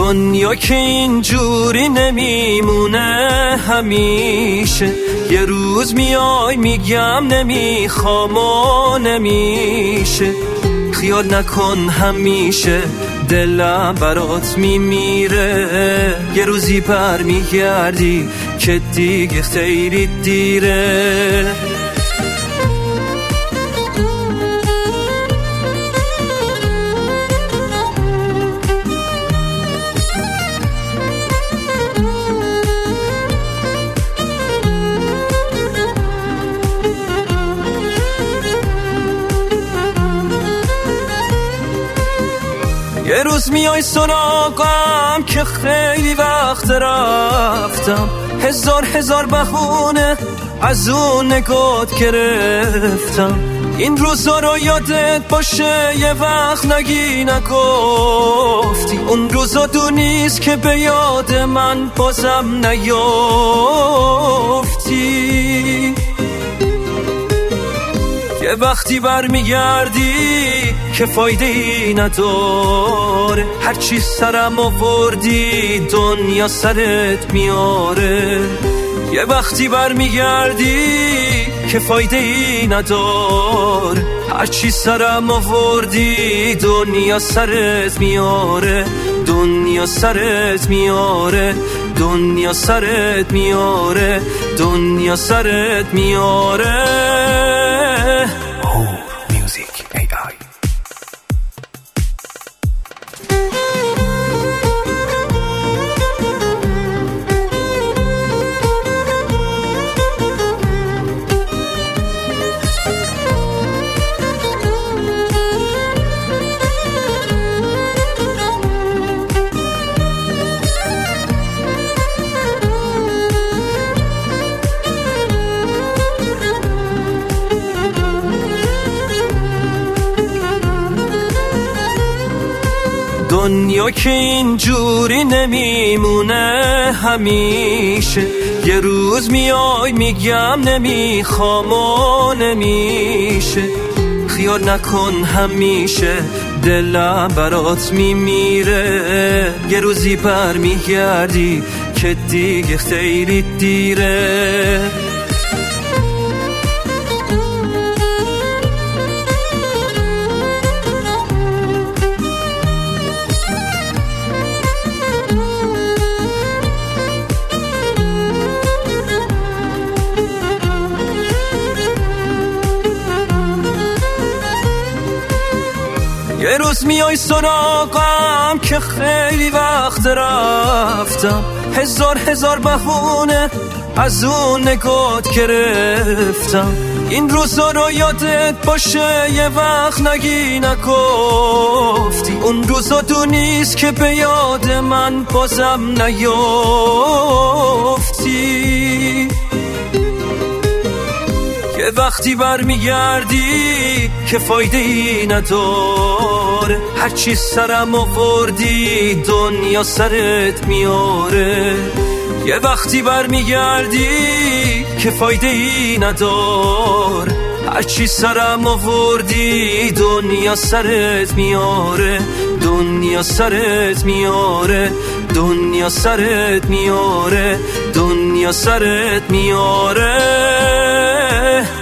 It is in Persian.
دنیا که اینجوری نمیمونه همیشه، یه روز میای میگم نمیخوام و نمیشه. خیال نکن همیشه دلم برات میمیره، یه روزی برمیگردی که دیگه خیلی دیره. یه روز میای سراغم که خیلی وقت رفتم، هزار بهونه از اون نگات گرفتم. این روزا رو یادت باشه یه وقت نگی نگفتی، اون روزا نیست که به یاد من بازم نیافتی. یه وقتی برمیگردی که فایده ای نداره، هرچی سرم آوردی دنیا سرت میاره. یه وقتی برمیگردی که فایده ای نداره، هرچی سرم آوردی دنیا سرت میاره. دنیا سرت میاره، دنیا سرت میاره، دنیا سرت میاره. دنیا که اینجوری نمیمونه همیشه، یه روز میای میگم نمیخوام و نمیشه. خیال نکن همیشه دلم برات میمیره، یه روزی برمیگردی که دیگه خیلی دیره. یه روز میای سراغم که خیلی وقت رفتم، هزار بهونه از اون نگات گرفتم. این روزا رو یادت باشه یه وقت نگی نگفتی، اون روزا نیست که به یاد من بازم نیافتی. یه وقتی برمیگردی که فایده ای نداره، هرچی سرم آوردی دنیا سرت میاره. یه وقتی برمیگردی که فایده ای نداره، هرچی سرم آوردی دنیا سرت میاره. دنیا سرت میاره، دنیا سرت میاره، دنیا سرت میاره.